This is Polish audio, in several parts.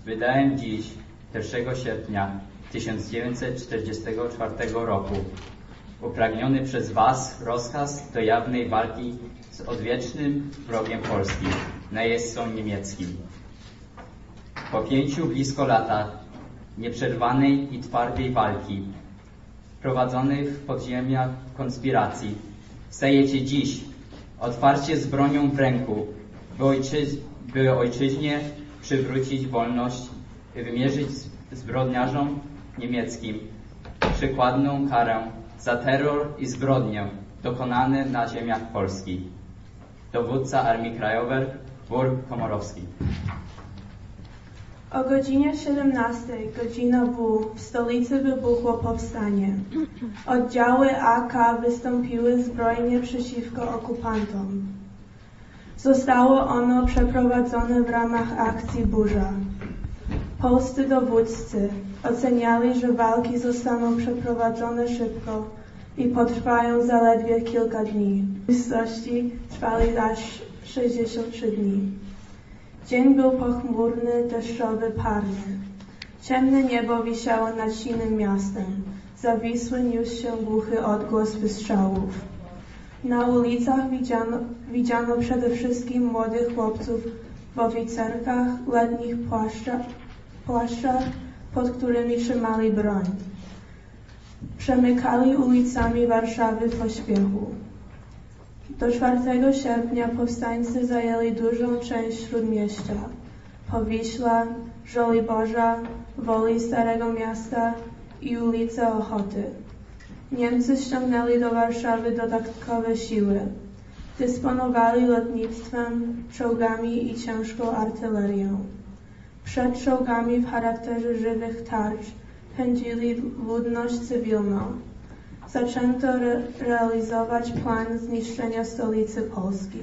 wydałem dziś, 1 sierpnia 1944 roku, upragniony przez Was rozkaz do jawnej walki z odwiecznym wrogiem Polski, najeźdźcą niemieckim. Po 5 blisko latach nieprzerwanej i twardej walki, prowadzonej w podziemiach konspiracji, stajecie dziś otwarcie z bronią w ręku, by ojczyźnie przywrócić wolność i wymierzyć zbrodniarzom niemieckim przykładną karę za terror i zbrodnię dokonane na ziemiach Polski. Dowódca Armii Krajowej Wór Komorowski. O godzinie 17, godzina W, w stolicy wybuchło powstanie. Oddziały AK wystąpiły zbrojnie przeciwko okupantom. Zostało ono przeprowadzone w ramach akcji Burza. Polscy dowódcy oceniali, że walki zostaną przeprowadzone szybko i potrwają zaledwie kilka dni. W rzeczywistości trwały aż 63 dni. Dzień był pochmurny, deszczowy, parny. Ciemne niebo wisiało nad silnym miastem. Zawisły niósł się głuchy odgłos wystrzałów. Na ulicach widziano przede wszystkim młodych chłopców w oficerkach, letnich płaszczach, pod którymi trzymali broń. Przemykali ulicami Warszawy w pośpiechu. Do 4 sierpnia powstańcy zajęli dużą część Śródmieścia, Powiśla, Żoliborza, Woli Starego Miasta i ulice Ochoty. Niemcy ściągnęli do Warszawy dodatkowe siły. Dysponowali lotnictwem, czołgami i ciężką artylerią. Przed czołgami w charakterze żywych tarcz pędzili ludność cywilną. Zaczęto realizować plan zniszczenia stolicy Polski.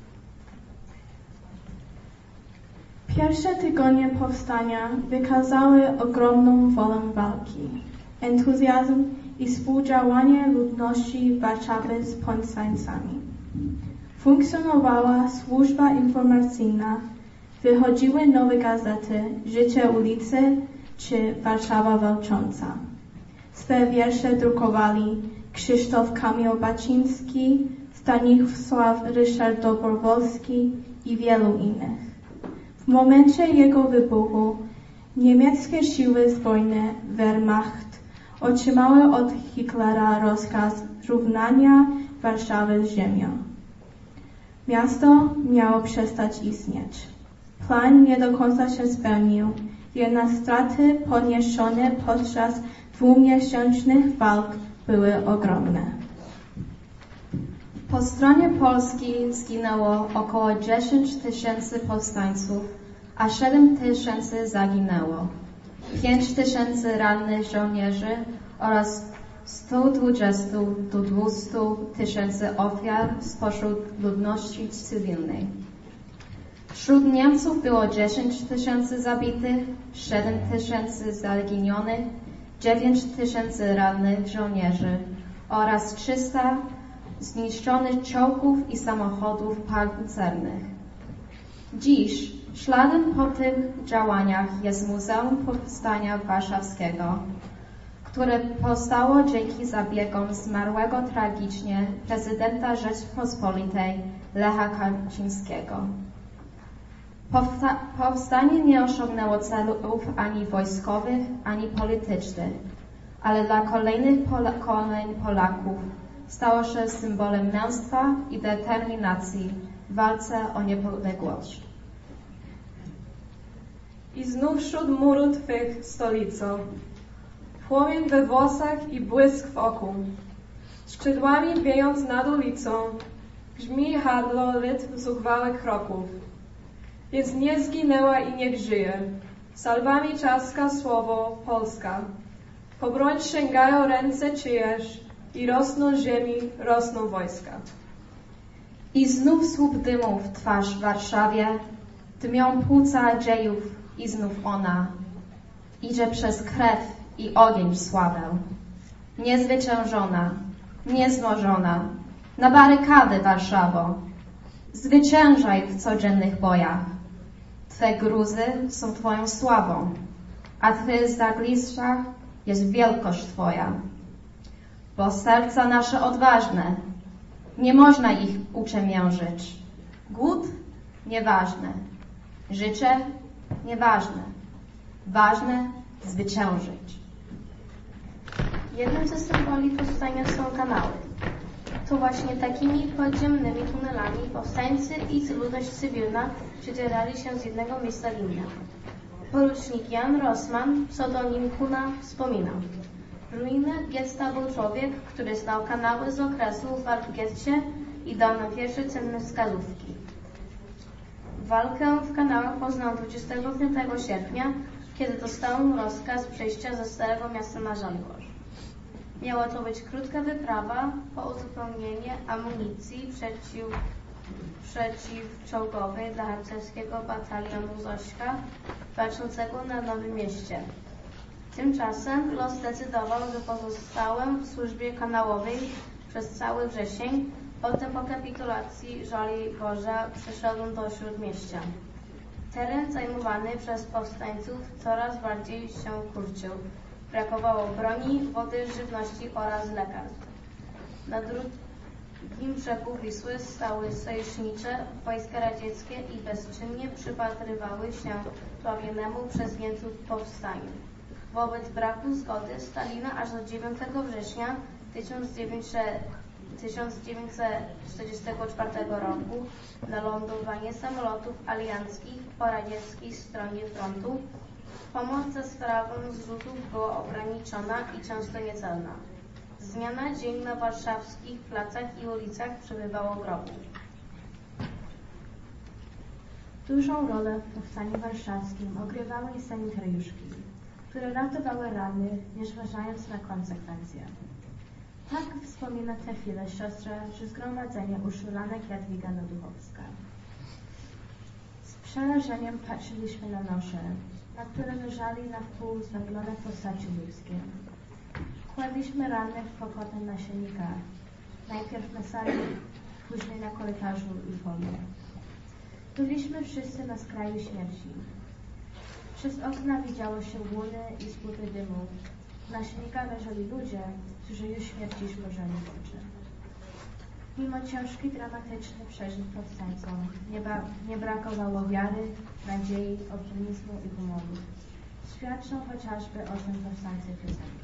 Pierwsze tygodnie powstania wykazały ogromną wolę walki, entuzjazm i współdziałanie ludności Warszawy z powstańcami. Funkcjonowała służba informacyjna, wychodziły nowe gazety Życie ulicy czy Warszawa Walcząca. Swe wiersze drukowali Krzysztof Kamil Baczyński, Stanisław Ryszard Dobrowolski i wielu innych. W momencie jego wybuchu niemieckie siły zbrojne Wehrmacht otrzymały od Hitlera rozkaz zrównania Warszawy z ziemią. Miasto miało przestać istnieć. Plan nie do końca się spełnił, jednak straty poniesione podczas 2-miesięcznych walk były ogromne. Po stronie Polski zginęło około 10 000 powstańców, a 7 000 zaginęło. 5 000 rannych żołnierzy oraz 120 do 200 000 ofiar spośród ludności cywilnej. Wśród Niemców było 10 000 zabitych, 7 000 zaginionych, 9 000 rannych żołnierzy oraz 300 zniszczonych czołgów i samochodów pancernych. Dziś śladem po tych działaniach jest Muzeum Powstania Warszawskiego, które powstało dzięki zabiegom zmarłego tragicznie prezydenta Rzeczypospolitej Lecha Kaczyńskiego. Powstanie nie osiągnęło celów ani wojskowych, ani politycznych, ale dla kolejnych pokoleń Polaków stało się symbolem męstwa i determinacji w walce o niepodległość. I znów wśród muru Twych, stolico, płomień we włosach i błysk w oku, skrzydłami wiejąc nad ulicą, grzmi hadło rytm zuchwałych kroków. Więc nie zginęła i niech żyje, salwami czaska słowo Polska. Po broń sięgają ręce czyjeś i rosną ziemi, rosną wojska. I znów słup dymu w twarz w Warszawie, dmią płuca dziejów i znów ona idzie przez krew i ogień w sławę. Niezwyciężona, niezmożona, na barykady Warszawo, zwyciężaj w codziennych bojach. Twe gruzy są Twoją sławą, a Twe zaglisza jest wielkość Twoja. Bo serca nasze odważne, nie można ich uciemiężyć. Głód? Nieważne. Życie? Nieważne. Ważne zwyciężyć. Jednym ze symboli powstania są kanały. To właśnie takimi podziemnymi tunelami powstańcy i ludność cywilna przedzierali się z jednego miejsca w inne. Porucznik Jan Rossmann, pseudonim Kuna, wspomina: w ruinach getta był człowiek, który znał kanały z okresu walk w getcie i dał nam pierwsze cenne wskazówki. Walkę w kanałach poznał 25 sierpnia, kiedy dostał rozkaz przejścia ze Starego Miasta na Żoliborz. Miała to być krótka wyprawa po uzupełnienie amunicji przeciwczołgowej dla harcerskiego batalionu Zośka, walczącego na Nowym Mieście. Tymczasem los zdecydował, że pozostałem w służbie kanałowej przez cały wrzesień. Potem po kapitulacji Żoliborza przeszedłem do Śródmieścia. Teren zajmowany przez powstańców coraz bardziej się kurczył. Brakowało broni, wody, żywności oraz lekarstw. Na drugim brzegu Wisły stały sojusznicze wojska radzieckie i bezczynnie przypatrywały się dławionemu przez Niemców powstaniu. Wobec braku zgody Stalina aż do 9 września 1944 roku na lądowanie samolotów alianckich po radzieckiej stronie frontu pomoc za sprawą zrzutów była ograniczona i często niecelna. Z dnia na dzień na warszawskich placach i ulicach przebywało grobów. Dużą rolę w powstaniu warszawskim ogrywały sanitariuszki, które ratowały rannych, nie zważając na konsekwencje. Tak wspomina tę chwilę siostra przy zgromadzeniu uszulanek Jadwiga Noduchowska. Z przerażeniem patrzyliśmy na nosze, na które leżeli na wpół zwęglone postaci ludzkie. Kładliśmy rannych w pokładach nasiennika, najpierw na sali, później na korytarzu i folie. Byliśmy wszyscy na skraju śmierci. Przez okna widziało się łuny i spłuty dymu. W nasilnikach leżeli ludzie, którzy już śmierci spojrzeli w oczy. Mimo ciężkich, dramatycznych przeżyć powstańcom nie brakowało wiary, nadziei, optymizmu i humoru. Świadczą chociażby o tym powstańcy piosenki.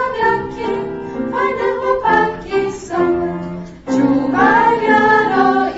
Fajne chłopaki są, czuwaj wiaro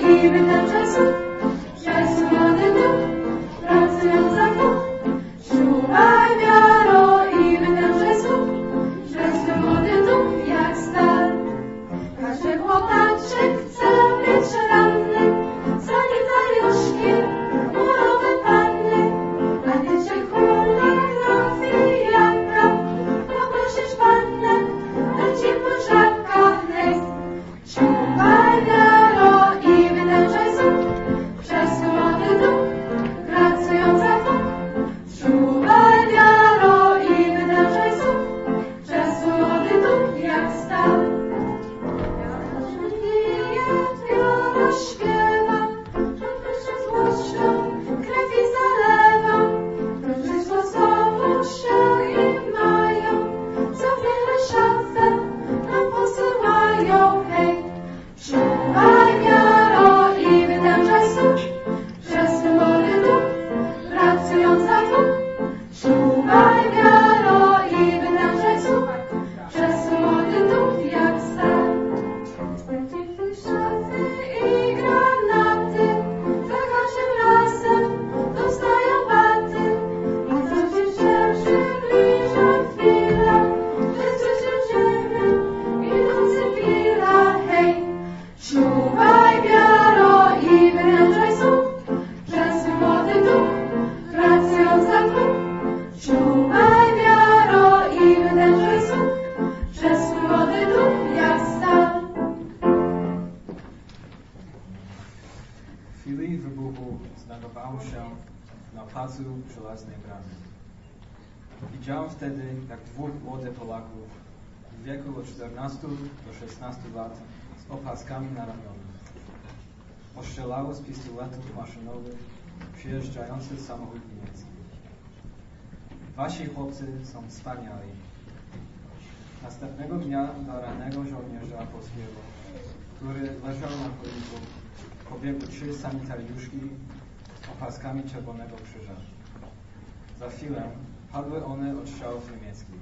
placu Żelaznej Bramy. Widziałem wtedy, jak dwóch młodych Polaków w wieku od 14 do 16 lat z opaskami na ramionach ostrzelało z pistoletów maszynowych przyjeżdżający samochód niemiecki. Wasi chłopcy są wspaniali. Następnego dnia do rannego żołnierza polskiego, który leżał na chodniku, pobiegły 3 sanitariuszki z opaskami Czerwonego Krzyża. Za chwilę padły one od strzałów niemieckich.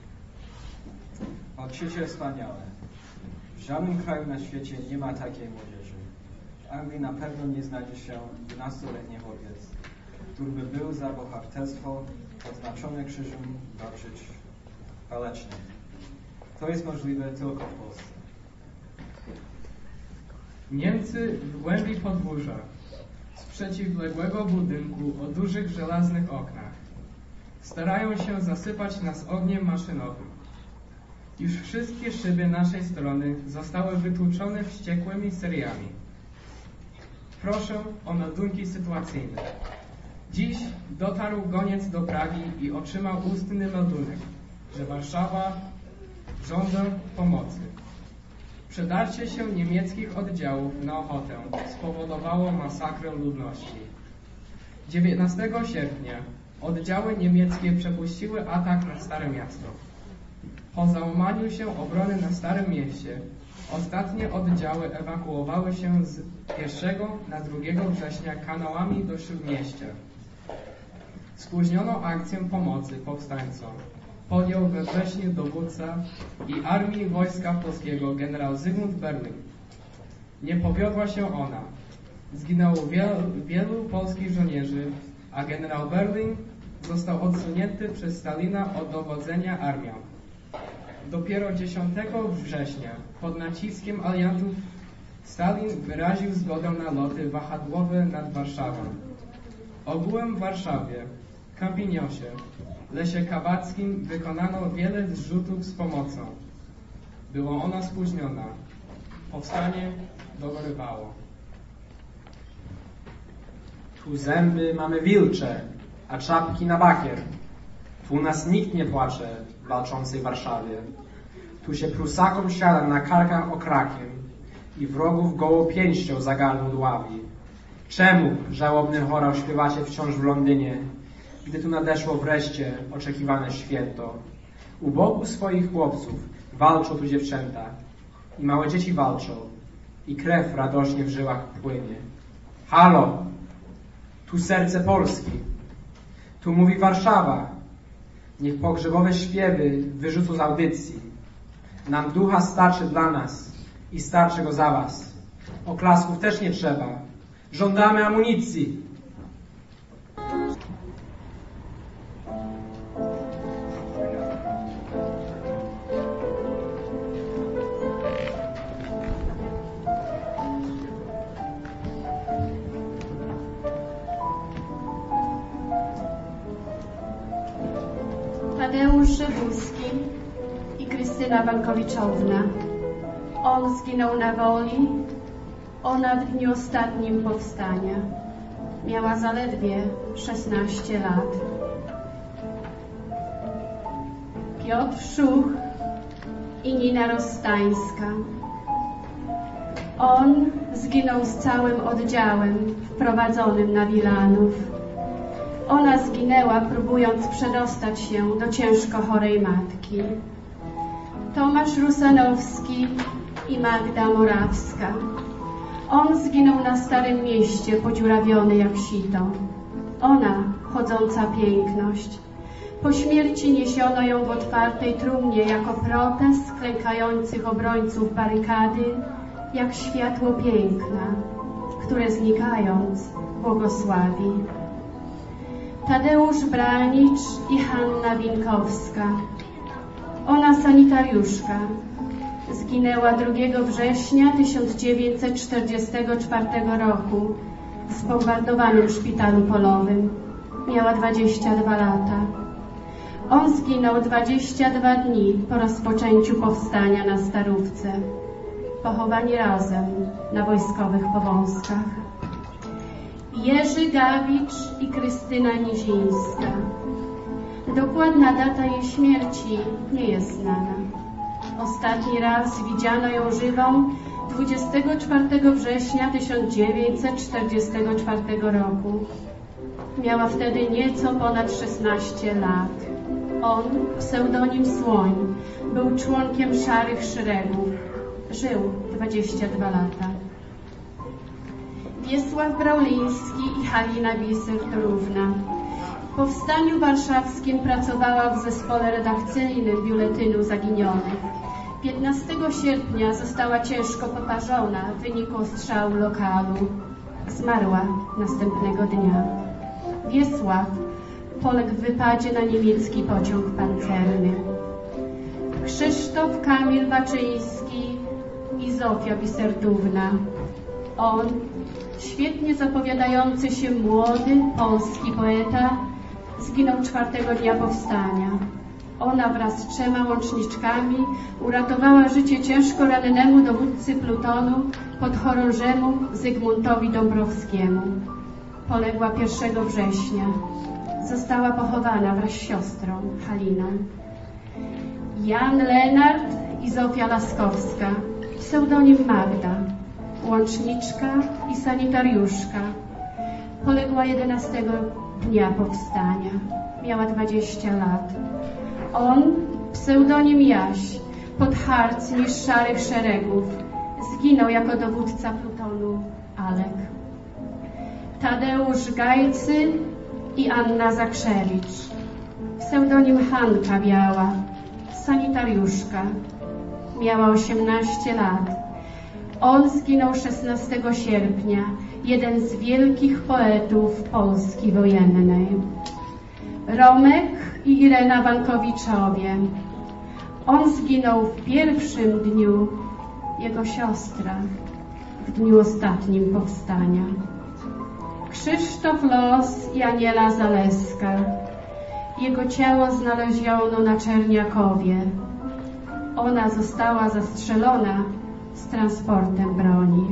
Odczucie wspaniałe. W żadnym kraju na świecie nie ma takiej młodzieży. W Anglii na pewno nie znajdzie się 12-letni chłopiec, który by był za bohaterstwo odznaczony krzyżem walczyć walecznie. To jest możliwe tylko w Polsce. Niemcy w głębi podwórza, z przeciwległego budynku o dużych żelaznych oknach, starają się zasypać nas ogniem maszynowym. Już wszystkie szyby naszej strony zostały wytłuczone wściekłymi seriami. Proszę o meldunki sytuacyjne. Dziś dotarł goniec do Pragi i otrzymał ustny meldunek, że Warszawa żąda pomocy. Przedarcie się niemieckich oddziałów na Ochotę spowodowało masakrę ludności. 19 sierpnia oddziały niemieckie przepuściły atak na Stare Miasto. Po załamaniu się obrony na Starym Mieście ostatnie oddziały ewakuowały się z 1 na 2 września kanałami do Śródmieścia. Spóźnioną akcję pomocy powstańcom podjął we wrześniu dowódca i Armii Wojska Polskiego generał Zygmunt Berling. Nie powiodła się ona. Zginęło wielu polskich żołnierzy, a generał Berling został odsunięty przez Stalina od dowodzenia armią. Dopiero 10 września pod naciskiem aliantów Stalin wyraził zgodę na loty wahadłowe nad Warszawą. Ogółem w Warszawie, Kampiniosie, Lesie Kabackim wykonano wiele zrzutów z pomocą. Była ona spóźniona. Powstanie dogorywało. Tu zęby mamy wilcze, a czapki na bakier. Tu nas nikt nie płacze w walczącej Warszawie. Tu się Prusakom siada na karkach okrakiem i wrogów gołą pięścią za gardło dławi. Czemu, żałobny chorał, śpiewacie wciąż w Londynie, gdy tu nadeszło wreszcie oczekiwane święto? U boku swoich chłopców walczą tu dziewczęta i małe dzieci walczą i krew radośnie w żyłach płynie. Halo! Tu serce Polski. Tu mówi Warszawa. Niech pogrzebowe śpiewy wyrzucą z audycji. Nam ducha starczy dla nas i starczy go za was. Oklasków też nie trzeba. Żądamy amunicji. Tadeusz Żebuski i Krystyna Bankowiczowna. On zginął na woli, ona w dniu ostatnim powstania. Miała zaledwie 16 lat. Piotr Szuch i Nina Rostańska. On zginął z całym oddziałem wprowadzonym na Wilanów. Ona zginęła, próbując przedostać się do ciężko chorej matki. Tomasz Rusanowski i Magda Morawska. On zginął na Starym Mieście, podziurawiony jak sito. Ona, chodząca piękność. Po śmierci niesiono ją w otwartej trumnie jako protest klękających obrońców barykady, jak światło piękna, które znikając błogosławi. Tadeusz Bralnicz i Hanna Winkowska. Ona sanitariuszka. Zginęła 2 września 1944 roku w zbombardowanym szpitalu polowym. Miała 22 lata. On zginął 22 dni po rozpoczęciu powstania na Starówce. Pochowani razem na wojskowych powązkach. Jerzy Gawicz i Krystyna Nizińska. Dokładna data jej śmierci nie jest znana. Ostatni raz widziano ją żywą 24 września 1944 roku. Miała wtedy nieco ponad 16 lat. On, pseudonim Słoń, był członkiem Szarych Szeregów. Żył 22 lata. Wiesław Brauliński i Halina Wisert-Równa. W Powstaniu Warszawskim pracowała w zespole redakcyjnym Biuletynu Zaginionych. 15 sierpnia została ciężko poparzona w wyniku ostrzału lokalu. Zmarła następnego dnia. Wiesław poległ w wypadzie na niemiecki pociąg pancerny. Krzysztof Kamil Baczyński i Zofia Wisertówna. On, świetnie zapowiadający się młody polski poeta, zginął 4 dnia powstania. Ona wraz z 3 łączniczkami uratowała życie ciężko rannemu dowódcy plutonu podchorążemu Zygmuntowi Dąbrowskiemu. Poległa 1 września. Została pochowana wraz z siostrą Haliną. Jan Lenart i Zofia Laskowska, pseudonim Magda, łączniczka i sanitariuszka. Poległa 11 dnia powstania. Miała 20 lat. On, pseudonim Jaś, podharcmistrz Szarych Szeregów, zginął jako dowódca plutonu Alek. Tadeusz Gajcy i Anna Zakrzewicz, pseudonim Hanka Biała, sanitariuszka. Miała 18 lat. On zginął 16 sierpnia, jeden z wielkich poetów Polski wojennej. Romek i Irena Wankowiczowie. On zginął w pierwszym dniu, jego siostra w dniu ostatnim powstania. Krzysztof Los i Aniela Zaleska. Jego ciało znaleziono na Czerniakowie. Ona została zastrzelona z transportem broni.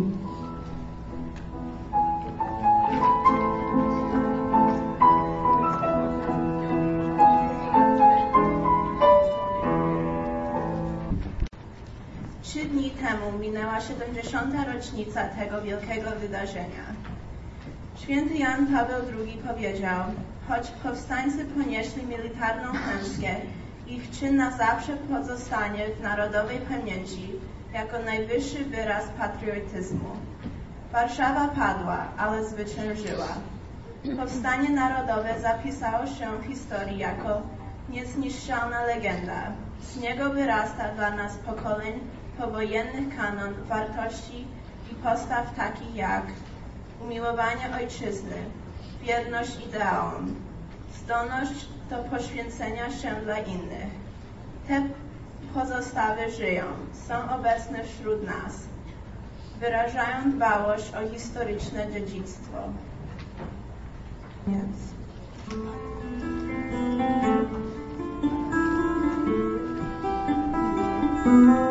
Trzy dni temu minęła 70. rocznica tego wielkiego wydarzenia. Święty Jan Paweł II powiedział: choć powstańcy ponieśli militarną klęskę, ich czyn na zawsze pozostanie w narodowej pamięci jako najwyższy wyraz patriotyzmu. Warszawa padła, ale zwyciężyła. Powstanie narodowe zapisało się w historii jako niezniszczalna legenda. Z niego wyrasta dla nas pokoleń powojennych kanon wartości i postaw takich jak umiłowanie ojczyzny, wierność ideałom, zdolność do poświęcenia się dla innych. Te pozostawy żyją, są obecne wśród nas, wyrażają dbałość o historyczne dziedzictwo. Yes.